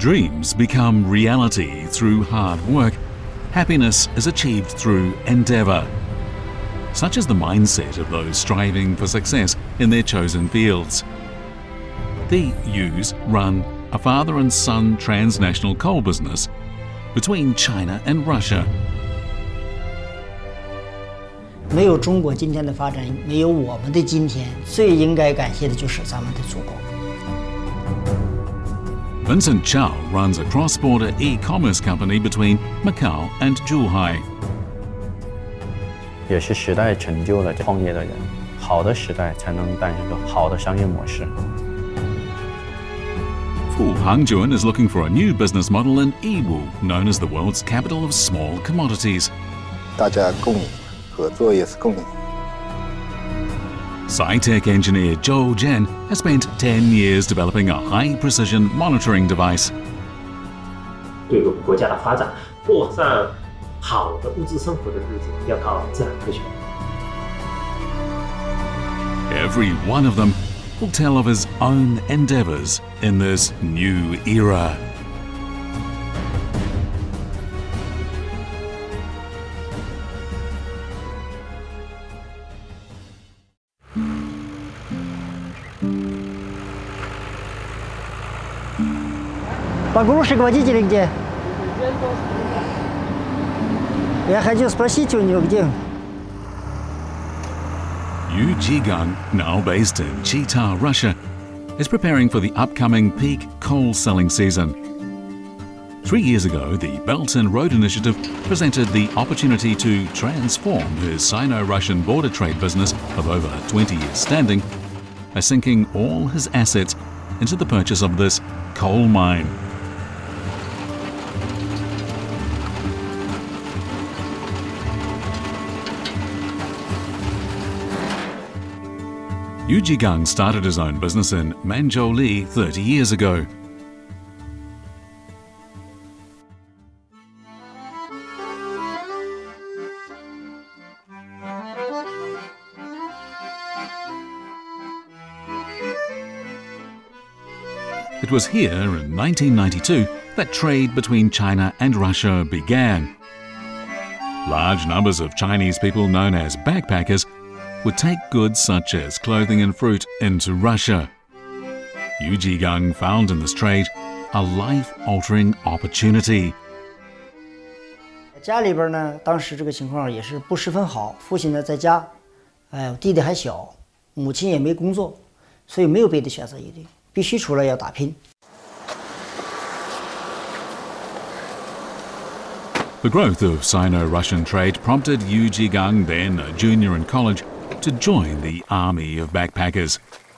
Dreams become reality through hard work. Happiness is achieved through endeavour. Such is the mindset of those striving for success in their chosen fields. The Yus run a father and son transnational coal business between China and Russia. 没有中国今天的发展，没有我们的今天，最应该感谢的就是咱们的祖国。 Vincent Chow runs a cross-border e-commerce company between Macau and Zhuhai. 也是时代成就了创业的人，好的时代才能诞生出好的商业模式。 Fu Hangjuan is looking for a new business model in Yiwu, known as the world's capital of small commodities. 大家共赢，合作也是共赢。 Sci-tech engineer Zhou Zhen has spent 10 years developing a high-precision monitoring device. 对国家的发展，过上好的物质生活的日子，要靠自然科学。 Every one of them will tell of his own endeavours in this new era. Погрузчик, водитель где? Я хотел спросить у него, где. Yu Jigang, now based in Chita, Russia, is preparing for the upcoming peak coal selling season. 3 years ago, the Belt and Road Initiative presented the opportunity to transform his Sino-Russian border trade business of over 20 years standing by sinking all his assets into the purchase of this coal mine. Yu Jigang started his own business in Manzhouli 30 years ago. It was here in 1992 that trade between China and Russia began. Large numbers of Chinese people known as backpackers would take goods such as clothing and fruit into Russia. Yu Jigang found in this trade a life-altering opportunity. 家里边呢，当时这个情况也是不十分好，父亲呢在家，弟弟还小，母亲也没工作，所以没有别的选择余地，必须出来要打拼。 The growth of Sino-Russian trade prompted Yu Jigang, then a junior in college, to join the army of backpackers.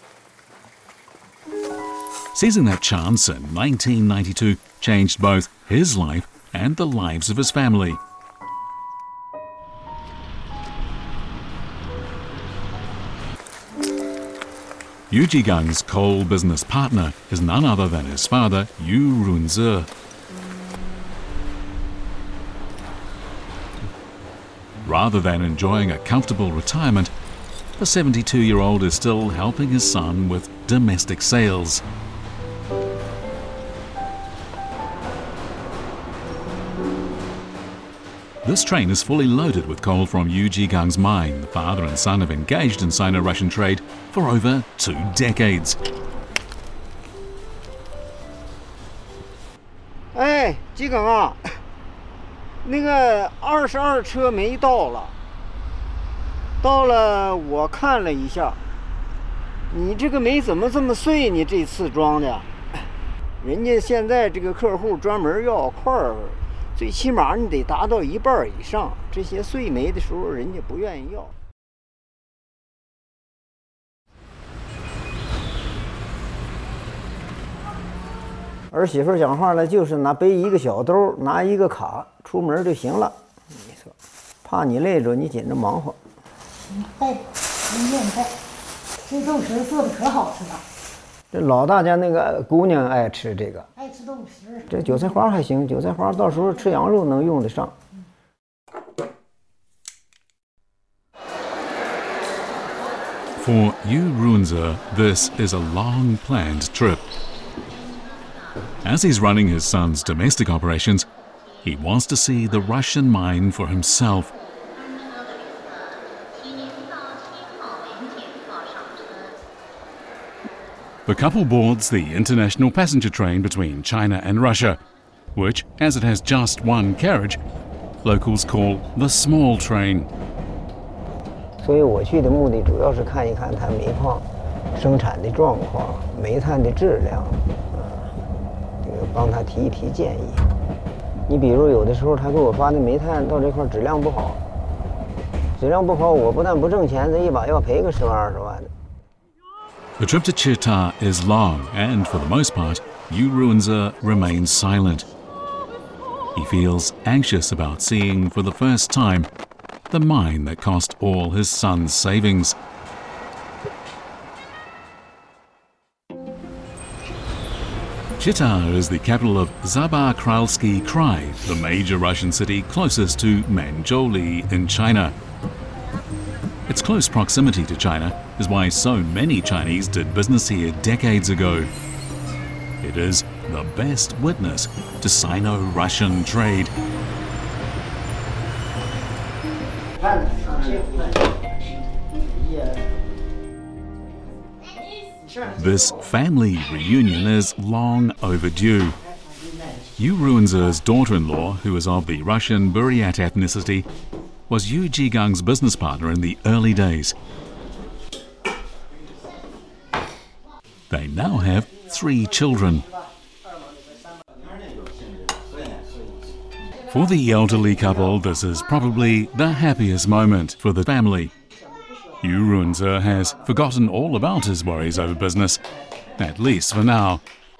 Seizing that chance in 1992 changed both his life and the lives of his family. Yu Jigang's coal business partner is none other than his father, Yu Runze. Rather than enjoying a comfortable retirement, the 72-year-old is still helping his son with domestic sales. This train is fully loaded with coal from Yu Jigang's mine. The father and son have engaged in Sino-Russian trade for over 2 decades. 哎，吉耿啊，那个22车煤到了。 到了，我看了一下，你这个煤怎么这么碎？你这次装的，人家现在这个客户专门要块儿，最起码你得达到1半以上。这些碎煤的时候，人家不愿意要。儿媳妇讲话了，就是背一个小兜，拿一个卡，出门就行了。没错，怕你累着，你紧着忙活。 带着，您愿意带。这豆豉做的可好吃了。 这老大家那个姑娘爱吃这个， 爱吃豆豉。 这韭菜花还行，韭菜花到时候吃羊肉能用得上。 For Yu Runze, this is a long-planned trip. As he's running his son's domestic operations, he wants to see the Russian mine for himself. The couple boards the international passenger train between China and Russia, which, as it has just one carriage, locals call the small train. 所以我去的目的主要是看一看它煤矿生产的状况、煤炭的质量，这个帮他提一提建议。你比如有的时候他给我发的煤炭到这块质量不好，我不但不挣钱，这一把要赔个10万20万的。 The trip to Chita is long, and for the most part, Yu Ruanze remains silent. He feels anxious about seeing for the first time the mine that cost all his son's savings. Chita is the capital of Zabarkralsky Krai, the major Russian city closest to Manzhouli in China. Its close proximity to China is why so many Chinese did business here decades ago. It is the best witness to Sino-Russian trade. This family reunion is long overdue. Yu Ruanze's daughter-in-law, who is of the Russian Buryat ethnicity, was Yu Jigang's business partner in the early days. They now have 3 children. For the elderly couple, this is probably the happiest moment for the family. Yu Ruanze has forgotten all about his worries over business, at least for now.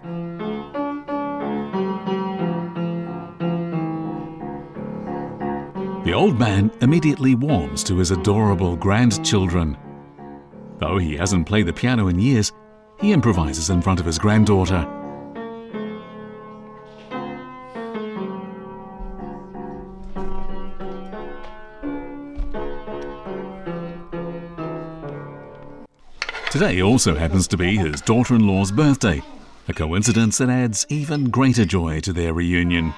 The old man immediately warms to his adorable grandchildren. Though he hasn't played the piano in years, he improvises in front of his granddaughter. Today also happens to be his daughter-in-law's birthday, a coincidence that adds even greater joy to their reunion.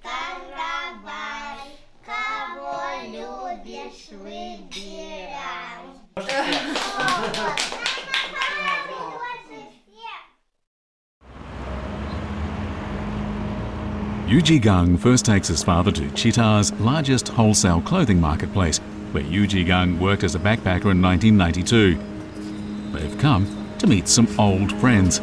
Yu Jigang first takes his father to Chita's largest wholesale clothing marketplace, where Yu Jigang worked as a backpacker in 1992. They've come to meet some old friends.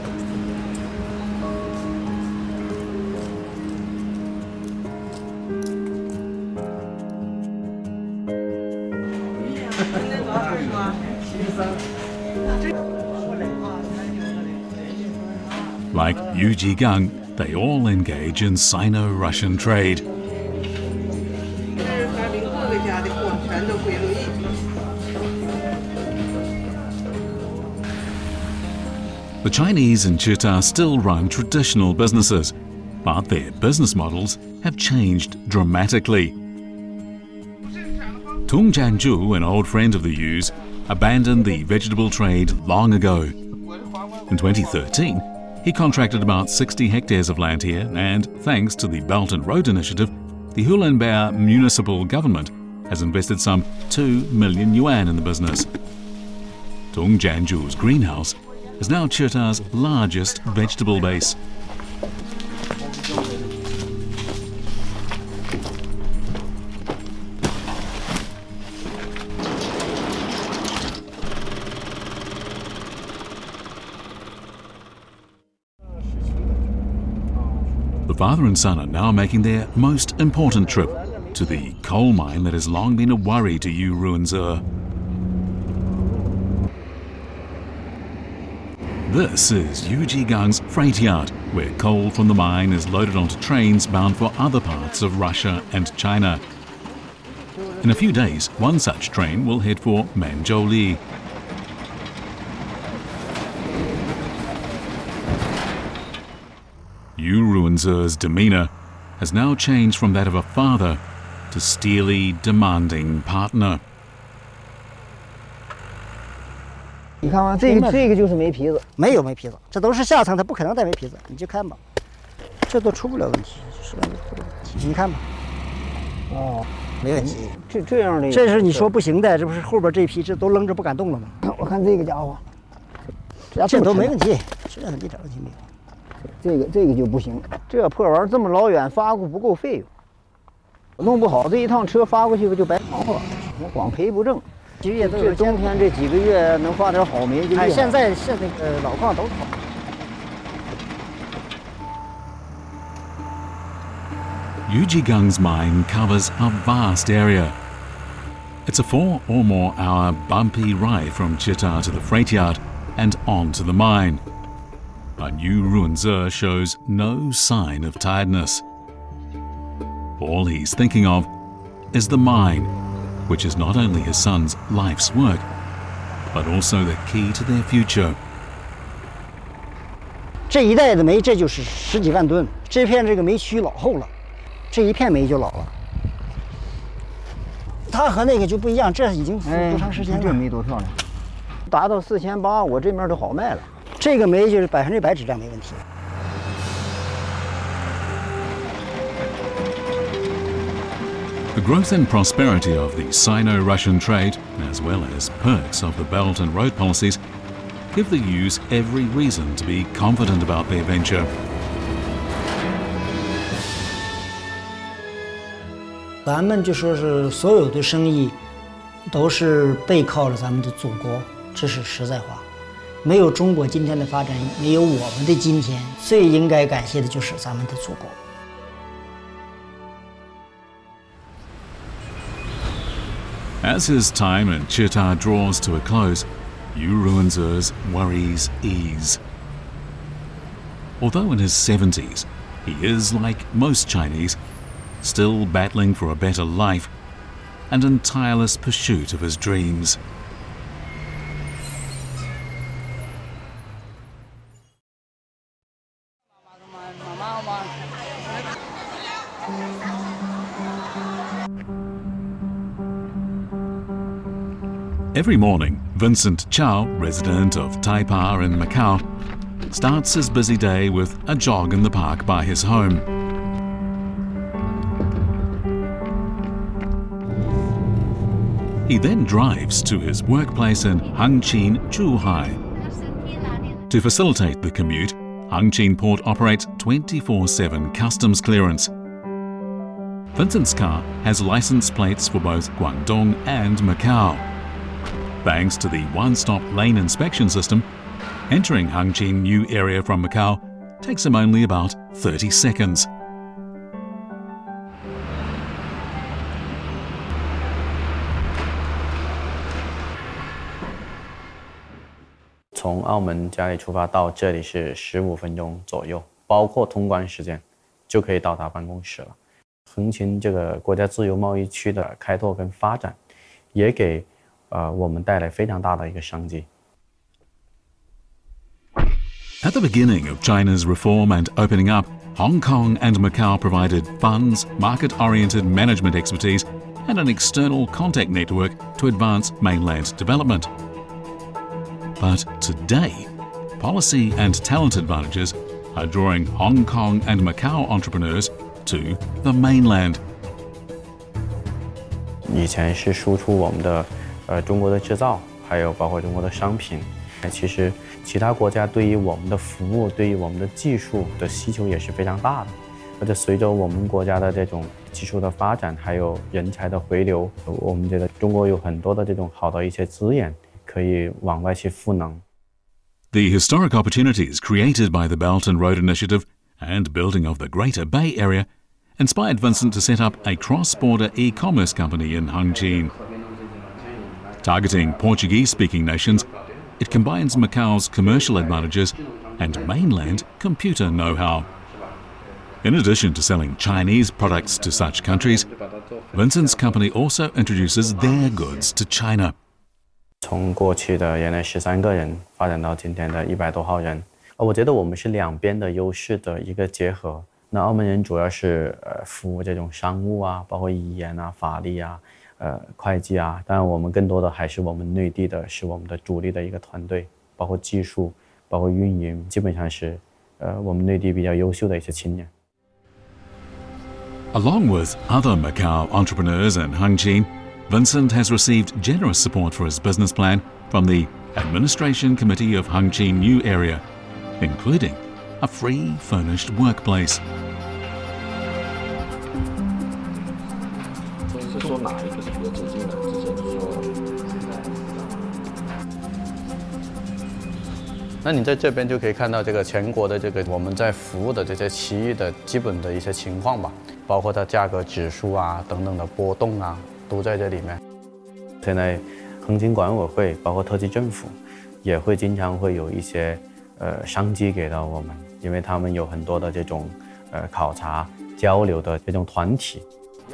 Like Yu Jigang, they all engage in Sino-Russian trade. The Chinese in Chita still run traditional businesses, but their business models have changed dramatically. Tung Jianzhu, an old friend of the Yus, abandoned the vegetable trade long ago. In 2013, he contracted about 60 hectares of land here, and thanks to the Belt and Road Initiative, the Hulunbuir municipal government has invested some 2 million yuan in the business. Tung Jianzhu's greenhouse is now Chita's largest vegetable base. The father and son are now making their most important trip to the coal mine that has long been a worry to Yu Ruanze. This is Yu Jigang's freight yard, where coal from the mine is loaded onto trains bound for other parts of Russia and China. In a few days, one such train will head for Manzhouli. Yu Ruanze's demeanor has now changed from that of a father to steely, demanding partner. 你看啊，这个就是煤皮子， 没有煤皮子，这都是下层，它不可能带煤皮子，你就看吧。 这都出不了问题，就是出不了问题。你看吧，哦，没问题。 这样的， 这是你说不行的，这不是后边这批这都扔着不敢动了吗？ 我看这个家伙， 这都没问题，这一点问题没有。 这个就不行，这破玩意儿这么老远发过不够费用，弄不好这一趟车发过去就白忙活了，我光赔不挣。这冬天这几个月能发点好煤就厉害。 现在那个老矿都好。 Yujigang's mine covers a vast area. It's a 4 or more hour bumpy ride from Chita to the freight yard and on to the mine. But Yu Ruanze shows no sign of tiredness. All he's thinking of is the mine, which is not only his son's life's work, but also the key to their future. 这一带的煤，这就是10几万吨。这片这个煤区老厚了，这一片煤就老了。它和那个就不一样，这已经多长时间了？ 这煤多漂亮，达到4800，我这面都好卖了。 这个煤就是100%质量没问题。 The growth and prosperity of the Sino-Russian trade, as well as perks of the Belt and Road policies, give the Yus every reason to be confident about their venture. 咱们就说是所有的生意都是背靠着咱们的祖国，这是实在话。没有中国今天的发展，没有我们的今天，最应该感谢的就是咱们的祖国。 As his time in Chita draws to a close, Yu Ruanze's worries ease. Although in his 70s, he is, like most Chinese, still battling for a better life and in tireless pursuit of his dreams. Every morning, Vincent Chow, resident of Taipar in Macau, starts his busy day with a jog in the park by his home. He then drives to his workplace in Hangqin, Zhuhai. To facilitate the commute, Hangqin Port operates 24/7 customs clearance. Vincent's car has license plates for both Guangdong and Macau. Thanks to the one-stop lane inspection system, entering Hangqin New area from Macau takes him only about 30 seconds. 从澳门家里出发到这里是15分钟左右，包括通关时间，就可以到达办公室了。横琴这个国家自由贸易区的开拓跟发展，也给我们带来非常大的一个商机。 At the beginning of China's reform and opening up, Hong Kong and Macau provided funds, market-oriented management expertise, and an external contact network to advance mainland development. But today, policy and talent advantages are drawing Hong Kong and Macau entrepreneurs to the mainland. 以前是输出我们的中国的制造，还有包括中国的商品。其实其他国家对于我们的服务、对于我们的技术的需求也是非常大的。而且随着我们国家的这种技术的发展，还有人才的回流，我们觉得中国有很多的这种好的一些资源可以往外去赋能。 The historic opportunities created by the Belt and Road Initiative and building of the Greater Bay Area inspired Vincent to set up a cross-border e-commerce company in Hangqin. Targeting Portuguese-speaking nations, it combines Macau's commercial advantages and mainland computer know-how. In addition to selling Chinese products to such countries, Vincent's company also introduces their goods to China. 从过去的原来13个人发展到今天的100多号人，我觉得我们是两边的优势的一个结合。那澳门人主要是服务这种商务啊，包括语言啊、法律啊、会计啊。当然，我们更多的还是我们内地的，是我们的主力的一个团队，包括技术、包括运营，基本上是我们内地比较优秀的一些青年。 Along with other Macau entrepreneurs in Hengqin, Vincent has received generous support for his business plan from the Administration Committee of Hengqin New Area, including a free furnished workplace. 是说哪一个是比较接近的？之前说。那你在这边就可以看到这个全国的这个我们在服务的这些区域的基本的一些情况吧，包括它价格指数啊等等的波动啊，都在这里面。 现在横琴管委会包括特区政府也会经常会有一些商机给到我们，因为他们有很多的这种考察交流的这种团体。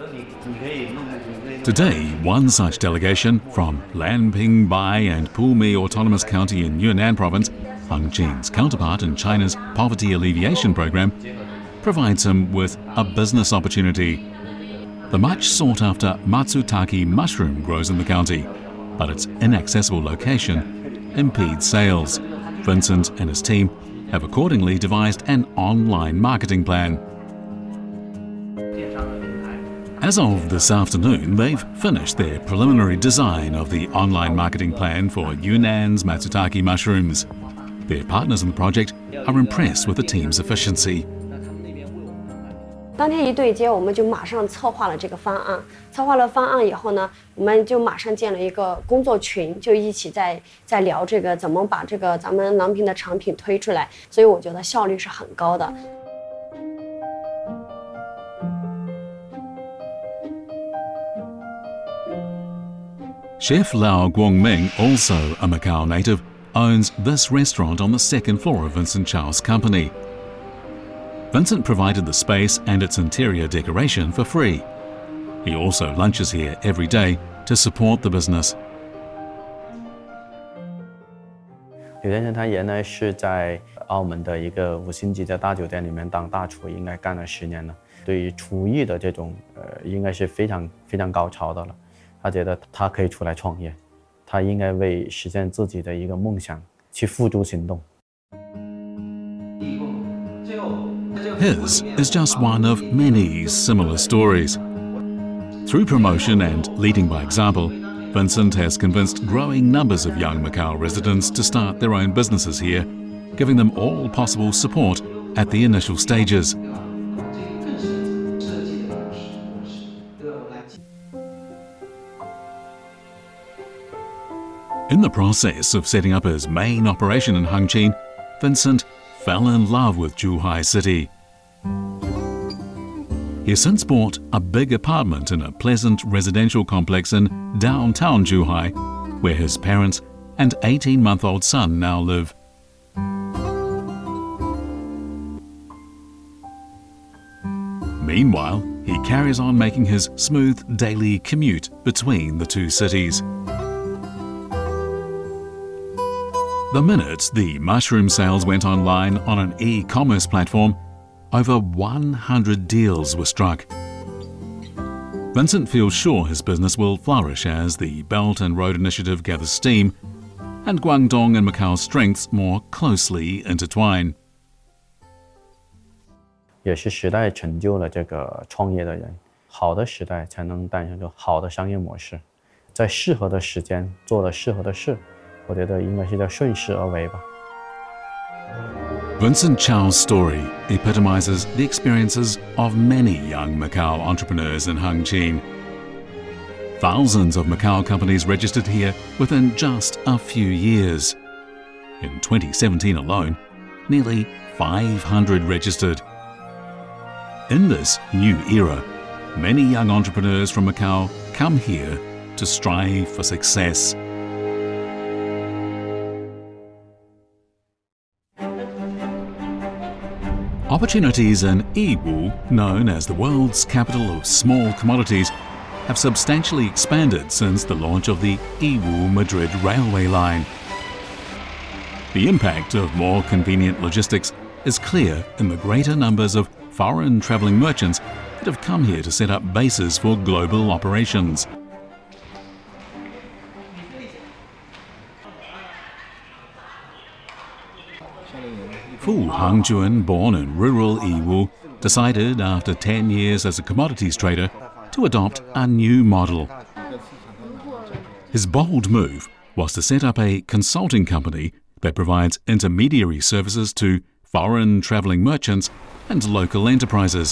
Today, one such delegation from Lanping, Bai and Pumi Autonomous County in Yunnan Province, Hengqin's counterpart in China's Poverty Alleviation Program, provides him with a business opportunity. The much sought-after Matsutake mushroom grows in the county, but its inaccessible location impedes sales. Vincent and his team have accordingly devised an online marketing plan. As of this afternoon, they've finished their preliminary design of the online marketing plan for Yunnan's Matsutake mushrooms. Their partners in the project are impressed with the team's efficiency. 当天一对接，我们就马上策划了这个方案。策划了方案以后呢，我们就马上建了一个工作群，就一起在聊这个怎么把这个咱们郎平的产品推出来。所以我觉得效率是很高的。 Chef Lau Guangming, also a Macau native, owns this restaurant on the second floor of Vincent Chow's company. Vincent provided the space and its interior decoration for free. He also lunches here every day to support the business. 刘先生他原来是在澳门的一个5星级的大酒店里面当大厨，应该干了10年了。对于厨艺的这种应该是非常高超的了。 他觉得他可以出来创业，他应该为实现自己的一个梦想去付诸行动。 His is just one of many similar stories. Through promotion and leading by example, Vincent has convinced growing numbers of young Macau residents to start their own businesses here, giving them all possible support at the initial stages. In the process of setting up his main operation in Hengqin, Vincent fell in love with Zhuhai City. He has since bought a big apartment in a pleasant residential complex in downtown Zhuhai, where his parents and 18-month-old son now live. Meanwhile, he carries on making his smooth daily commute between the two cities. The minute the mushroom sales went online on an e-commerce platform, over 100 deals were struck. Vincent feels sure his business will flourish as the Belt and Road Initiative gathers steam and Guangdong and Macau's strengths more closely intertwine. 也是时代成就了这个创业的人，好的时代才能诞生出好的商业模式，在适合的时间做了适合的事。 我觉得应该是叫顺势而为吧。 Vincent Chow's story epitomizes the experiences of many young Macau entrepreneurs in Hengqin. Thousands of Macau companies registered here within just a few years. In 2017 alone, nearly 500 registered. In this new era, many young entrepreneurs from Macau come here to strive for success. Opportunities in Yiwu, known as the world's capital of small commodities, have substantially expanded since the launch of the Yiwu-Madrid railway line. The impact of more convenient logistics is clear in the greater numbers of foreign travelling merchants that have come here to set up bases for global operations. Fu Hangjuan, born in rural Yiwu, decided after 10 years as a commodities trader to adopt a new model. His bold move was to set up a consulting company that provides intermediary services to foreign traveling merchants and local enterprises.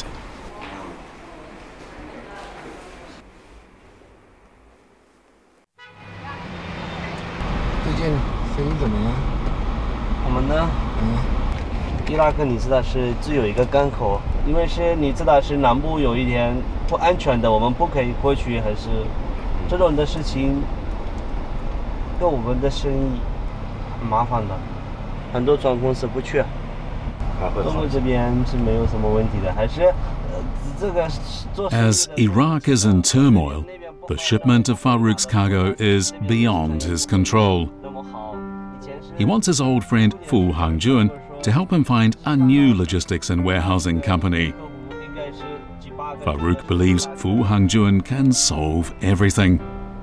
我们呢？伊拉克你知道是只有一个港口，因为是你知道是南部有一点不安全的，我们不可以过去，还是这种的事情跟我们的生意很麻烦的，很多船公司不去。我们这边是没有什么问题的，还是这个做。 As Iraq is in turmoil, the shipment of Farouk's cargo is beyond his control. He wants his old friend Fu Hangjuan to help him find a new logistics and warehousing company. Farouk believes Fu Hangjuan can solve everything.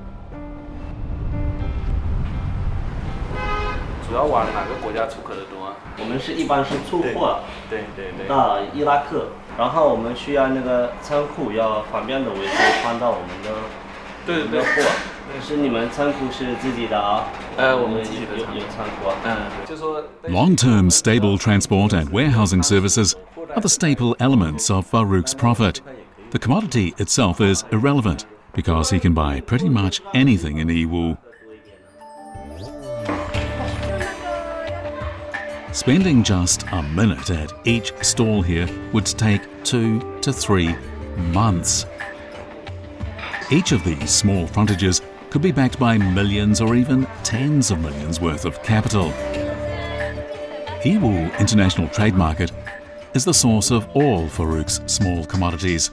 主要往哪个国家出口的多？ 我们是一般是出货， 对， 到伊拉克，然后我们需要那个仓库要方便的位置放到我们的货。是你们仓库是自己的啊？我们自己的有仓库啊。就说 Long-term stable transport and warehousing services are the staple elements of Farouk's profit. The commodity itself is irrelevant because he can buy pretty much anything in Yiwu. Spending just a minute at each stall here would take 2 to 3 months. Each of these small frontages could be backed by millions or even tens of millions worth of capital. Yiwu International Trade Market is the source of all Farouk's small commodities.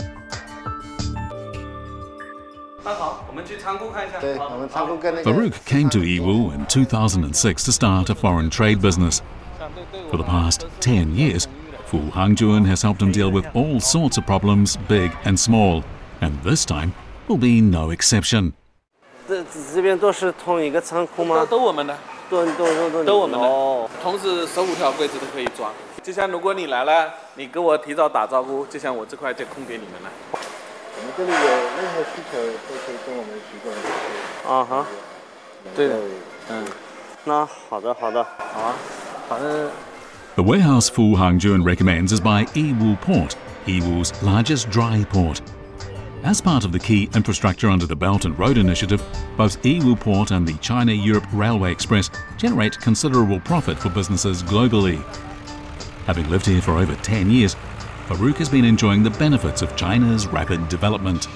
Farouk came to Yiwu in 2006 to start a foreign trade business. For the past 10 years, Fu Hangjuan has helped him deal with all sorts of problems, big and small, and this time will be no exception. 这边都是同一个仓库吗？ 都我们的， 都我们的。哦，同时15条柜子都可以装。就像如果你来了，你跟我提早打招呼，就像我这块就空给你们了。 我们这里有任何需求都可以跟我们提供。 啊哈， 对的， 那好的，好啊，反正。 The warehouse Fu Hangjuan recommends is by Yiwu Port, Yiwu's largest dry port. As part of the key infrastructure under the Belt and Road Initiative, both Yiwu Port and the China-Europe Railway Express generate considerable profit for businesses globally. Having lived here for over 10 years, Farouk has been enjoying the benefits of China's rapid development.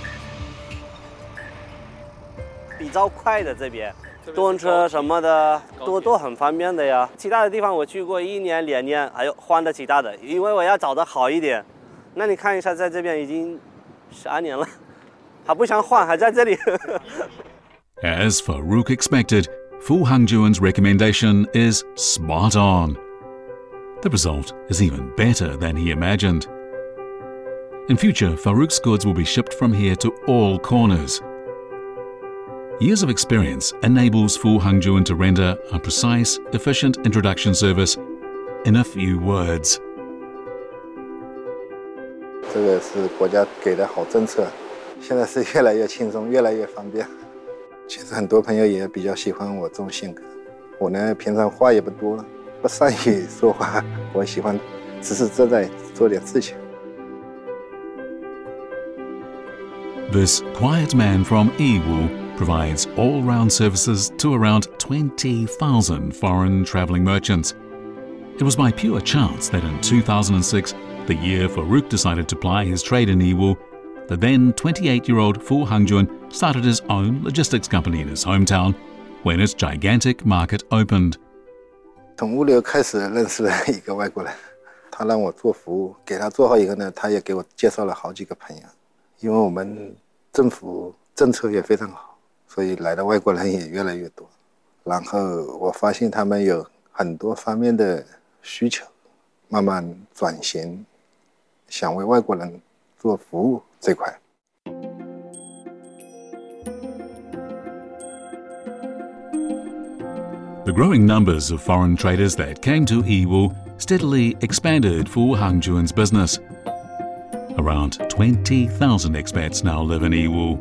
比较快的这边，动车什么的都很方便的呀。其他的地方我去过1年2年，还有换的其他的，因为我要找的好一点。那你看一下，在这边已经12年了，还不想换，还在这里。 As Farouk expected, Fu Hangjuan's recommendation is spot on. The result is even better than he imagined. In future, Farouk's goods will be shipped from here to all corners. Years of experience enables Fu Hangjuan to render a precise, efficient introduction service in a few words. 这个是国家给的好政策，现在是越来越轻松，越来越方便。其实很多朋友也比较喜欢我这种性格。我呢，平常话也不多，不善于说话，我喜欢实实在在做点事情。 This quiet man from Yiwu provides all-round services to around 20,000 foreign traveling merchants. It was by pure chance that in 2006, the year Farouk decided to ply his trade in Yiwu, the then 28-year-old Fu Hangjuan started his own logistics company in his hometown when its gigantic market opened. 从物流开始认识了一个外国人，他让我做服务，给他做好以后呢，他也给我介绍了好几个朋友。因为我们政府政策也非常好，所以来的外国人也越来越多。然后我发现他们有很多方面的需求，慢慢转型，想为外国人做服务这块。 The The growing numbers of foreign traders that came to Yiwu steadily expanded Fu Hangjuan's business. Around 20,000 expats now live in Yiwu.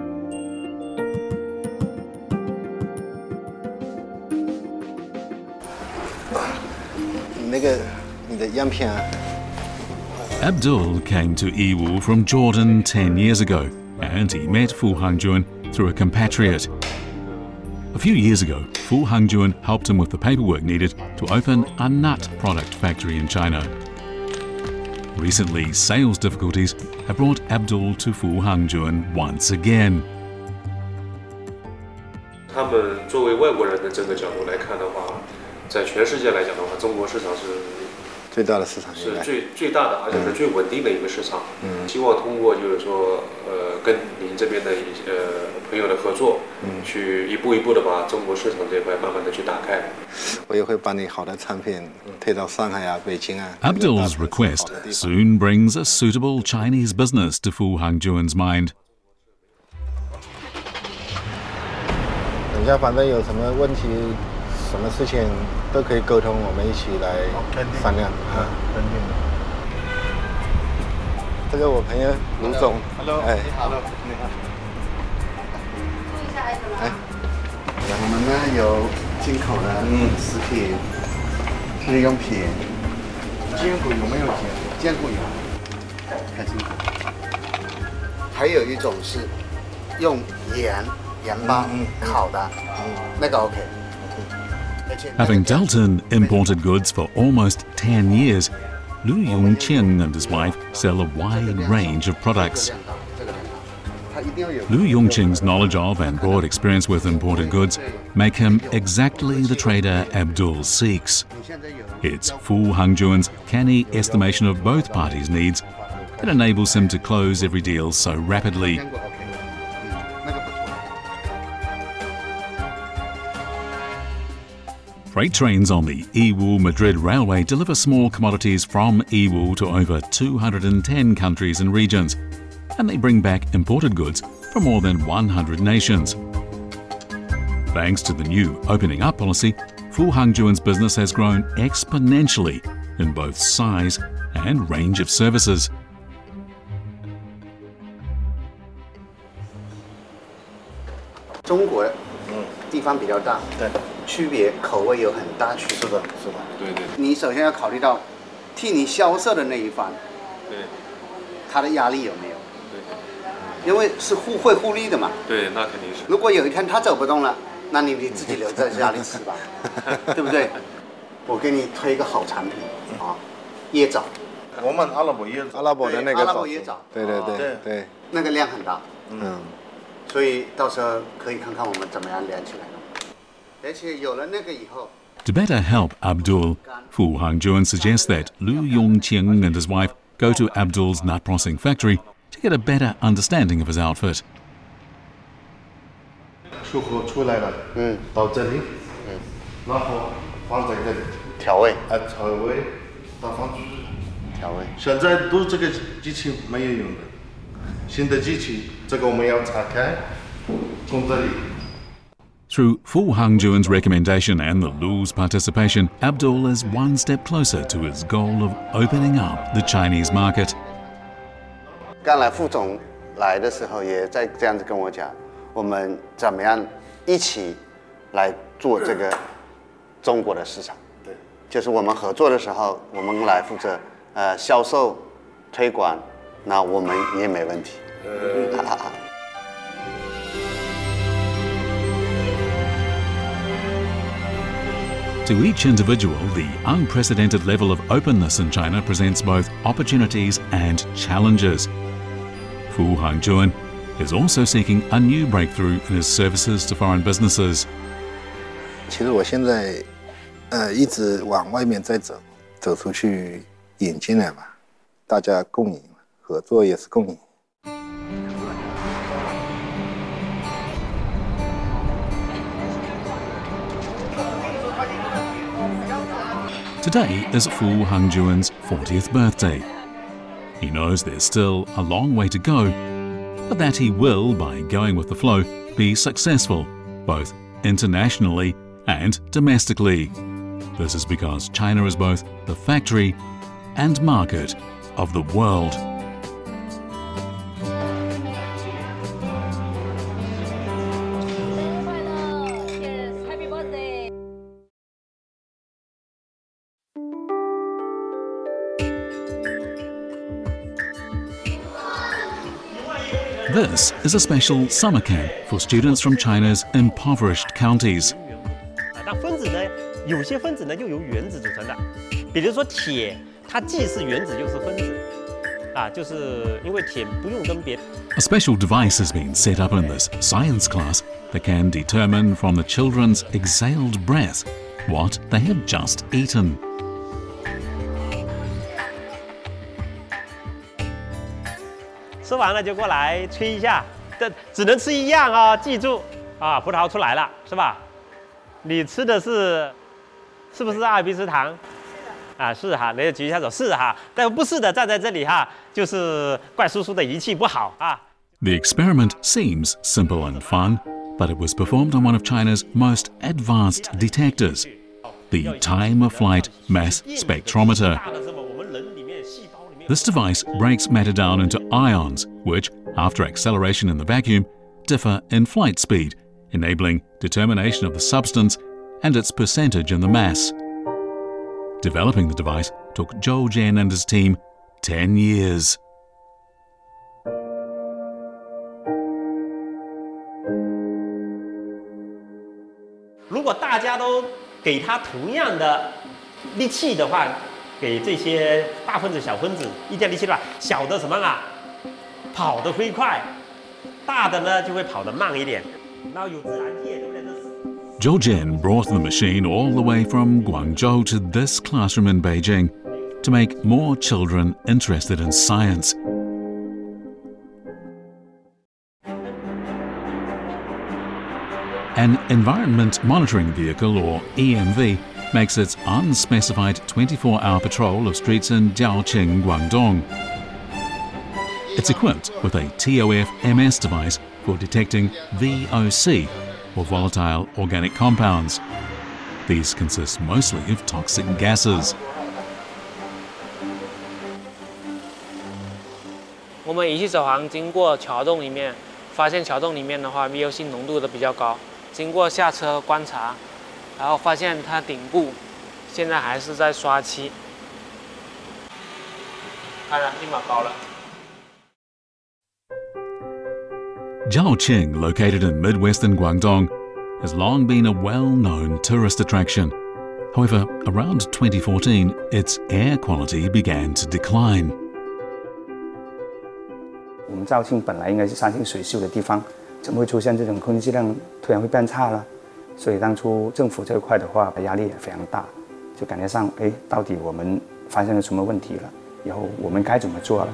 Abdul came to Yiwu from Jordan 10 years ago, and he met Fu Hangjuan through a compatriot. A few years ago, Fu Hangjuan helped him with the paperwork needed to open a nut product factory in China. Recently, sales difficulties have brought Abdul to Fu Hangjuan once again. 他们作为外国人的这个角度来看的话，在全世界来讲的话，中国市场是最大的市场， 是最大的，而且是最稳定的一个市场。希望通过就是说，跟您这边的朋友的合作，去一步一步的把中国市场这块慢慢的去打开。 我也会把你好的产品推到上海啊、北京啊。 Abdul's request soon brings a suitable Chinese business to Fu Hangjuan's mind. 等下反正有什么问题、什么事情都可以沟通，我们一起来商量啊。肯定的。这个我朋友卢总 ，Hello， 哎，你好，你好。注意一下孩子们。哎，我们呢有进口的食品、日用品，坚果有没有坚果有，看清楚。还有一种是用盐巴烤的，那个 OK。 Having dealt in imported goods for almost 10 years, Lu Yongqing and his wife sell a wide range of products. Lu Yongqing's knowledge of and broad experience with imported goods make him exactly the trader Abdul seeks. It's Fu Hangjuan's canny estimation of both parties' needs that enables him to close every deal so rapidly. Freight trains on the Yiwu-Madrid Railway deliver small commodities from Yiwu to over 210 countries and regions, and they bring back imported goods from more than 100 nations. Thanks to the new opening up policy, Fu Hangjuan's business has grown exponentially in both size and range of services. 中国地方比较大，对，区别口味有很大区别。是的，是的，对对。你首先要考虑到替你销售的那一方，对，他的压力有没有？对，因为是互惠互利的嘛。 对，那肯定是。 如果有一天他走不动了，那你自己留在家里吃吧，对不对？我给你推一个好产品啊，椰枣。 我们阿拉伯的那个阿拉伯椰枣， 对对对对， 那个量很大。嗯。所以到时候可以看看我们怎么样连起来的。而且有了那个以后。 To better help Abdul, Fu Hangjuan suggests that Lu Yongqing and his wife go to Abdul's nut processing factory to get a better understanding of his outfit. 出货出来了，到这里，然后放在这里调味， 调味，到放去调味。 现在都这个机器没有用的，新的机器这个我们要拆开，从这里。 Through Fu Hangjuan's recommendation and the Lu's participation, Abdul is one step closer to his goal of opening up the Chinese market. 刚来副总来的时候也在这样子跟我讲，我们怎么样一起来做这个中国的市场。对，就是我们合作的时候，我们来负责销售、推广，那我们也没问题。 To each individual, the unprecedented level of openness in China presents both opportunities and challenges. Fu Hangjuan is also seeking a new breakthrough in his services to foreign businesses. 其实我现在一直往外面在走，走出去引进来嘛，大家共赢，合作也是共赢。 Today is Fu Hangjuan's 40th birthday. He knows there's still a long way to go, but that he will, by going with the flow, be successful, both internationally and domestically. This is because China is both the factory and market of the world. This is a special summer camp for students from China's impoverished counties. 但分子呢，有些分子呢又由原子组成的，比如说铁，它既是原子又是分子，就是因为铁不用跟别。 A special device has been set up in this science class that can determine from the children's exhaled breath what they have just eaten. 吃完了就过来吹一下，但只能吃一样啊、哦！记住啊，葡萄出来了是吧？你吃的是不是阿尔卑斯糖？是的。啊，是哈，你就举一下手，是哈。但不是的，站在这里哈，就是怪叔叔的仪器不好啊。 The experiment seems simple and fun, but it was performed on one of China's most advanced detectors, the time-of-flight mass spectrometer. This device breaks matter down into ions, which, after acceleration in the vacuum, differ in flight speed, enabling determination of the substance and its percentage in the mass. Developing the device took Zhou Jian and his team 10 years. 如果大家都给他同样的力气的话，给这些大分子、小分子一点力气的话，小的什么啊，跑得飞快，大的呢就会跑得慢一点。然后有自然界，对不对？ Zhou Jian brought the machine all the way from Guangzhou to this classroom in Beijing to make more children interested in science. An Environment Monitoring Vehicle, or EMV, makes its unspecified 24-hour patrol of streets in Jiaoqing, Guangdong. It's equipped with a TOF-MS device for detecting VOC, or volatile organic compounds. These consist mostly of toxic gases. 我们仪器导航经过桥洞里面，发现桥洞里面的话 VOC 浓度都比较高。经过下车观察，然后发现它顶部现在还是在刷漆，看了立马高了。 Jiaoqing, located in mid-western Guangdong, has long been a well-known tourist attraction. However, around 2014, its air quality began to decline. 我们肇庆本来应该是山清水秀的地方，怎么会出现这种空气质量突然会变差了？所以当初政府这一块的话，压力也非常大，就感觉上，到底我们发生了什么问题了？以后我们该怎么做了？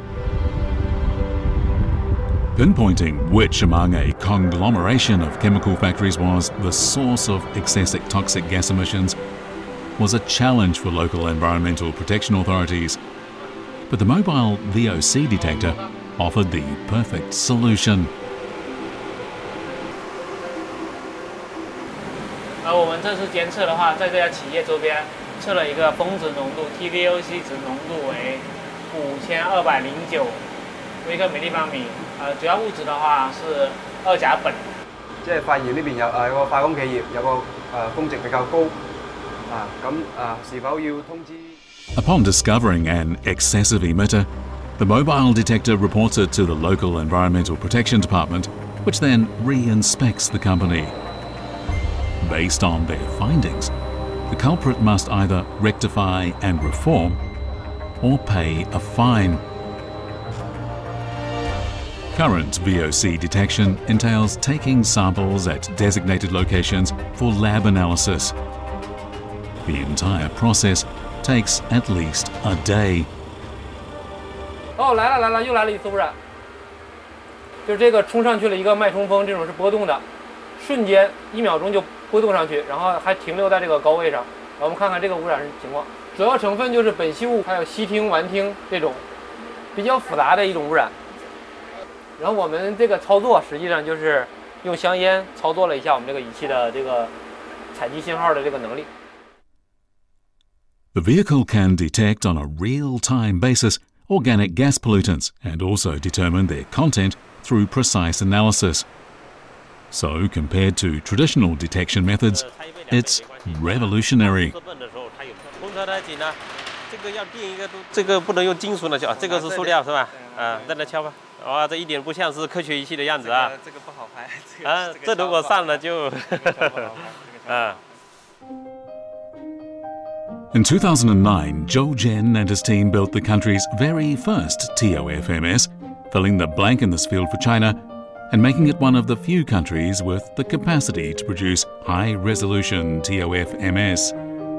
Pinpointing which among a conglomeration of chemical factories was the source of excessive toxic gas emissions was a challenge for local environmental protection authorities. But the mobile VOC detector offered the perfect solution. 我们这次监测的话，在这家企业周边测了一个峰值浓度 TVOC 值浓度为5209微克每立方米。主要物质的话是二甲苯。 即係發現呢邊有個化工企業有個峰值比較高是否要通知？ Upon discovering an excessive emitter, the mobile detector reports it to the local Environmental Protection Department, which then re-inspects the company. Based on their findings, the culprit must either rectify and reform or pay a fine. Current VOC detection entails taking samples at designated locations for lab analysis. The entire process takes at least a day. 哦，来了，又来了一次污染。就这个冲上去了一个脉冲风，这种是波动的，瞬间1秒钟就波动上去，然后还停留在这个高位上。我们看看这个污染情况，主要成分就是苯系物，还有烯烃、烷烃这种比较复杂的一种污染。然后我们这个操作实际上就是用香烟操作了一下我们这个仪器的这个采集信号的这个能力。 The vehicle can detect on a real-time basis organic gas pollutants and also determine their content through precise analysis. So, compared to traditional detection methods, it's revolutionary. 空车的紧呢，这个要定一个，这个不能用金属的敲，这个是塑料是吧？啊，在那敲吧。哇，这一点不像是科学仪器的样子啊！ 这个不好拍。 啊，这如果上了就，啊。 In 2009, Zhou Zhen and his team built the country's very first TOF-MS, filling the blank in this field for China and making it one of the few countries with the capacity to produce high-resolution TOF-MS.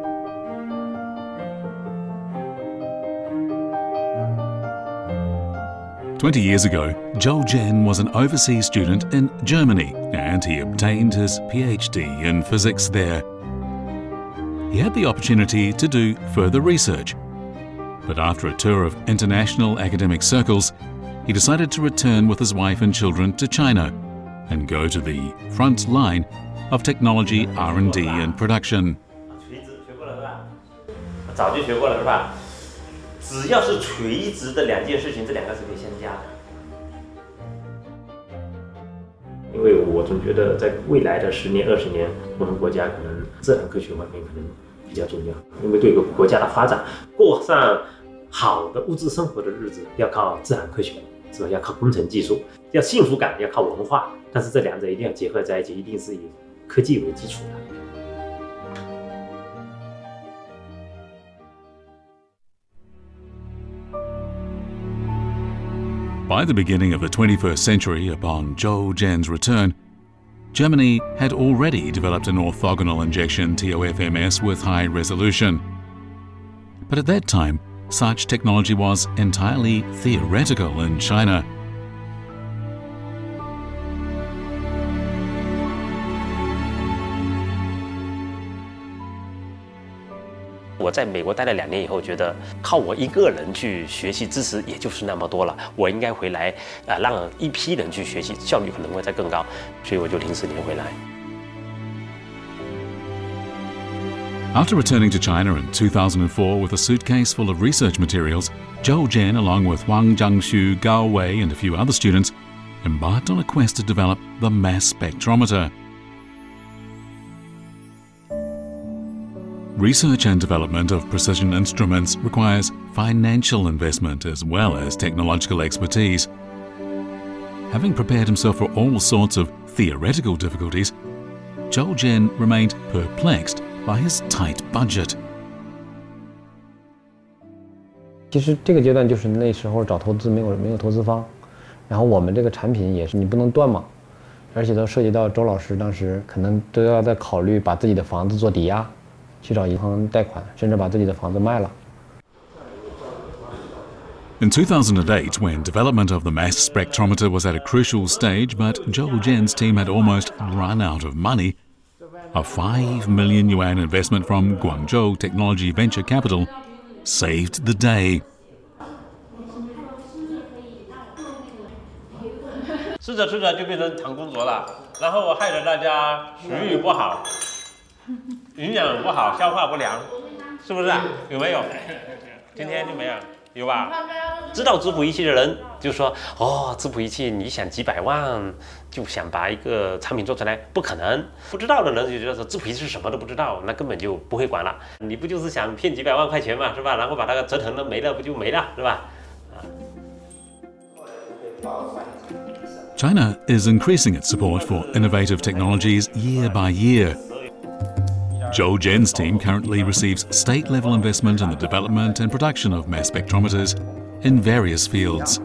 "20 years ago, Zhou Zhen was an overseas student in Germany and he obtained his PhD in physics there. He had the opportunity to do further research, but after a tour of international academic circles, he decided to return with his wife and children to China and go to the front line of technology R&D and production. 早就学过了是吧？只要是垂直的两件事情，这两个是可以相加的。因为我总觉得在未来的10年、20年，我们国家可能自然科学方面可能比较重要，因为对一个国家的发展，过上好的物质生活的日子，要靠自然科学，是吧？要靠工程技术，要幸福感要靠文化，但是这两者一定要结合在一起，一定是以科技为基础的。 By the beginning of the 21st century, upon Zhou Zhen's return, Germany had already developed an orthogonal injection TOF-MS with high resolution. But at that time, such technology was entirely theoretical in China. "我在美国待了2年以后，觉得靠我一个人去学习知识也就是那么多了，我应该回来让一批人去学习，效率可能会再更高，所以我就04年回来。 After returning to China in 2004 with a suitcase full of research materials, Zhou Zhen, along with Wang Jiangshu, Gao Wei and a few other students, embarked on a quest to develop the mass spectrometer. Research and development of precision instruments requires financial investment as well as technological expertise. Having prepared himself for all sorts of theoretical difficulties, Zhou Zhen remained perplexed by his tight budget. 其实这个阶段就是那时候找投资没有投资方，然后我们这个产品也是你不能断嘛，而且都涉及到周老师当时可能都要在考虑把自己的房子做抵押。去找银行贷款，甚至把自己的房子卖了。 In 2008, when development of the mass spectrometer was at a crucial stage, but Zhou Zhen's team had almost run out of money, a 5 million yuan investment from Guangzhou Technology Venture Capital saved the day. 吃着吃着就变成谈工作了，然后我害得大家食欲不好。营养不好，消化不良，是不是啊？有没有？今天就没有，有吧？ 知道质谱仪器的人就说：“哦，质谱仪器，你想几百万就想把一个产品做出来，不可能。”不知道的人就觉得说质谱仪器是什么都不知道，那根本就不会管了。你不就是想骗几百万块钱嘛，是吧？然后把那个折腾了没了，不就没了，是吧？ China is increasing its support for innovative technologies year by year. Zhou Zhen's team currently receives state-level investment in the development and production of mass spectrometers in various fields.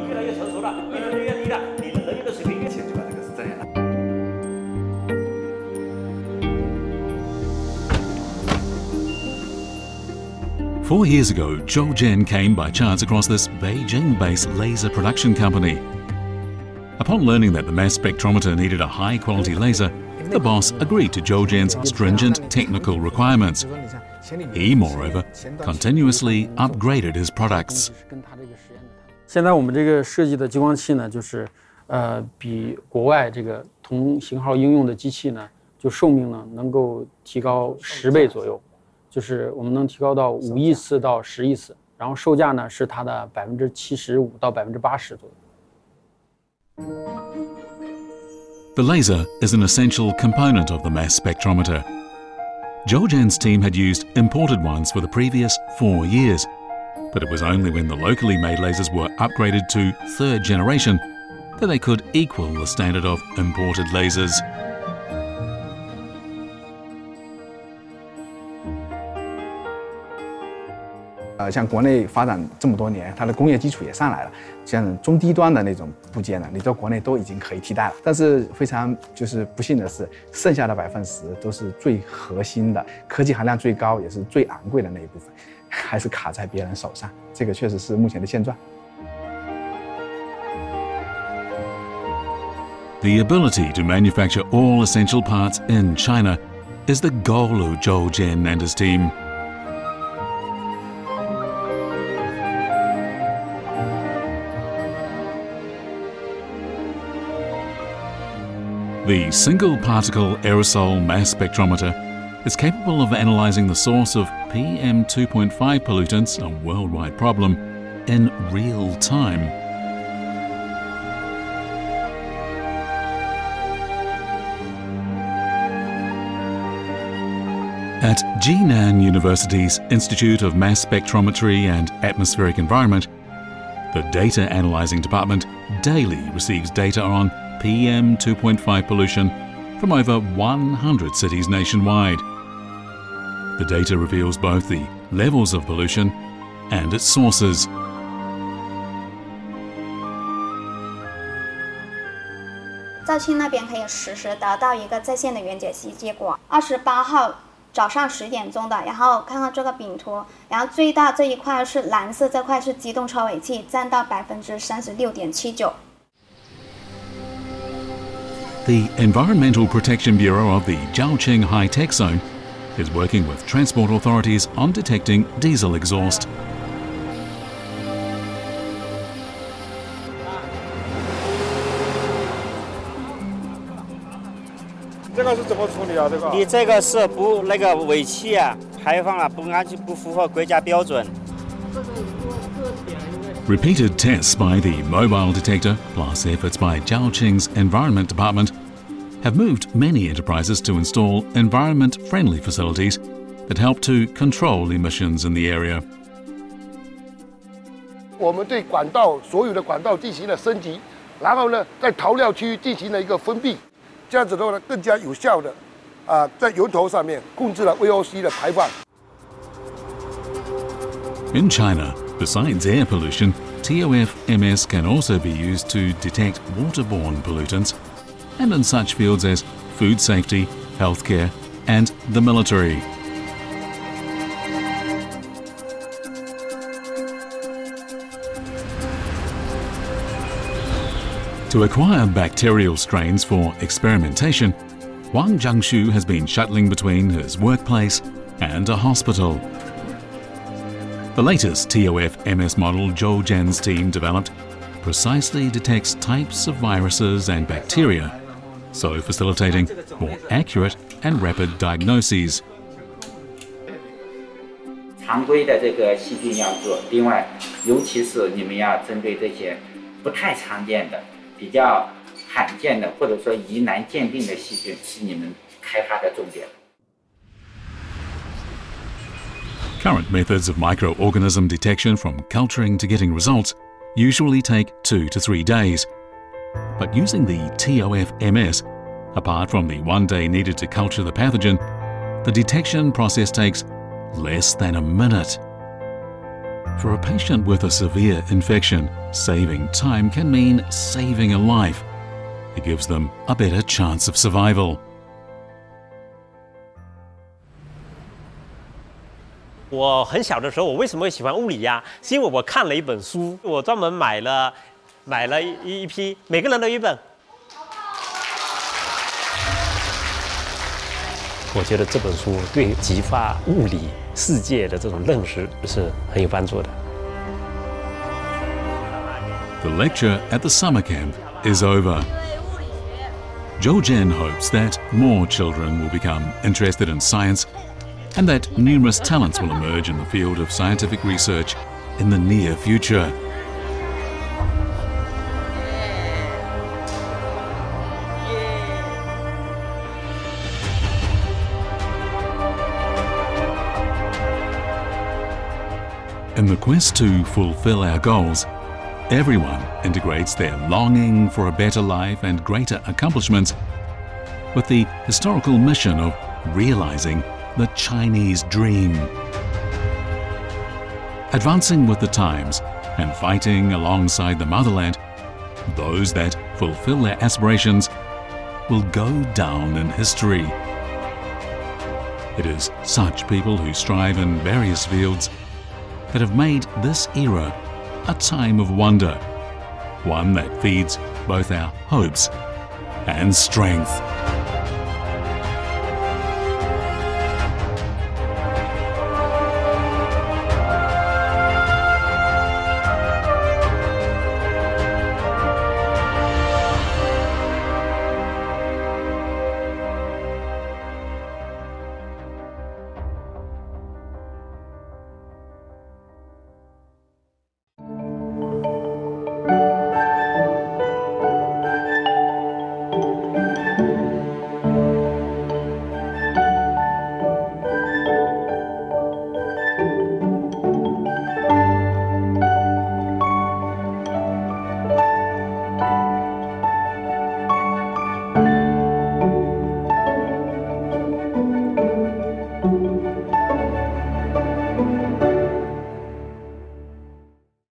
Four years ago, Zhou Zhen came by chance across this Beijing-based laser production company. Upon learning that the mass spectrometer needed a high-quality laser, the boss agreed to Zhou Zhen's stringent technical requirements. He, moreover, continuously upgraded his products. 现在我们这个设计的激光器呢，就是比国外这个同型号应用的机器呢， 就寿命呢能够提高10倍左右，就是我们能提高到5亿次到10亿次，然后售价呢是它的75%到80%左右。 The laser is an essential component of the mass spectrometer. Zhou Jian's team had used imported ones for the previous 4 years, but it was only when the locally made lasers were upgraded to 3rd generation that they could equal the standard of imported lasers. 像国内发展这么多年，它的工业基础也上来了，像中低端的那种部件呢，你在国内都已经可以替代了。但是非常就是不幸的是，剩下的10%都是最核心的、科技含量最高也是最昂贵的那一部分，还是卡在别人手上。这个确实是目前的现状。 The ability to manufacture all essential parts in China is the goal of Zhou Jian and his team. The single particle aerosol mass spectrometer is capable of analysing the source of PM2.5 pollutants, a worldwide problem, in real time. At Jinan University's Institute of Mass Spectrometry and Atmospheric Environment, the Data Analysing Department daily receives data on PM2.5 pollution from over 100 cities nationwide. The data reveals both the levels of pollution and its sources. 肇庆那边可以实时得到一个在线的原解析结果。28号早上10点钟的，然后看看这个饼图，然后最大这一块是蓝色，这块是机动抽尾气，占到36.79%。 The Environmental Protection Bureau of the Zhaoqing High-Tech Zone is working with transport authorities on detecting diesel exhaust. 这个是怎么处理啊？这个？ 你这个是不那个尾气啊，排放了不安全，不符合国家标准。 Repeated tests by the mobile detector, plus efforts by Zhaoqing's Environment Department, have moved many enterprises to install environment-friendly facilities that help to control emissions in the area. 我们对管道所有的管道进行了升级，然后呢，在陶料区进行了一个封闭，这样子的话呢，更加有效的在源头上面控制了 VOC 的排放。 In China, besides air pollution, TOF-MS can also be used to detect waterborne pollutants, and in such fields as food safety, healthcare, and the military. To acquire bacterial strains for experimentation, Wang Jiangshu has been shuttling between his workplace and a hospital. The latest TOF-MS model Zhou Jian's team developed precisely detects types of viruses and bacteria, so facilitating more accurate and rapid diagnoses. 常规的这个细菌要做，另外，尤其是你们要针对这些不太常见的、比较罕见的，或者说疑难鉴定的细菌，是你们开发的重点。 Current methods of microorganism detection from culturing to getting results usually take 2 to 3 days. But using the TOF-MS, apart from the 1 day needed to culture the pathogen, the detection process takes less than a minute. For a patient with a severe infection, saving time can mean saving a life. It gives them a better chance of survival. 我很小的时候，我为什么会喜欢物理呀？是因为我看了一本书，我专门买了一批，每个人都有一本。我觉得这本书对激发物理世界的这种认识是很有帮助的。 The lecture at the summer camp is over. Zhou Jian hopes that more children will become interested in science and that numerous talents will emerge in the field of scientific research in the near future. In the quest to fulfill our goals, everyone integrates their longing for a better life and greater accomplishments with the historical mission of realizing the Chinese dream. Advancing with the times and fighting alongside the motherland, those that fulfill their aspirations will go down in history. It is such people who strive in various fields that have made this era a time of wonder, one that feeds both our hopes and strength.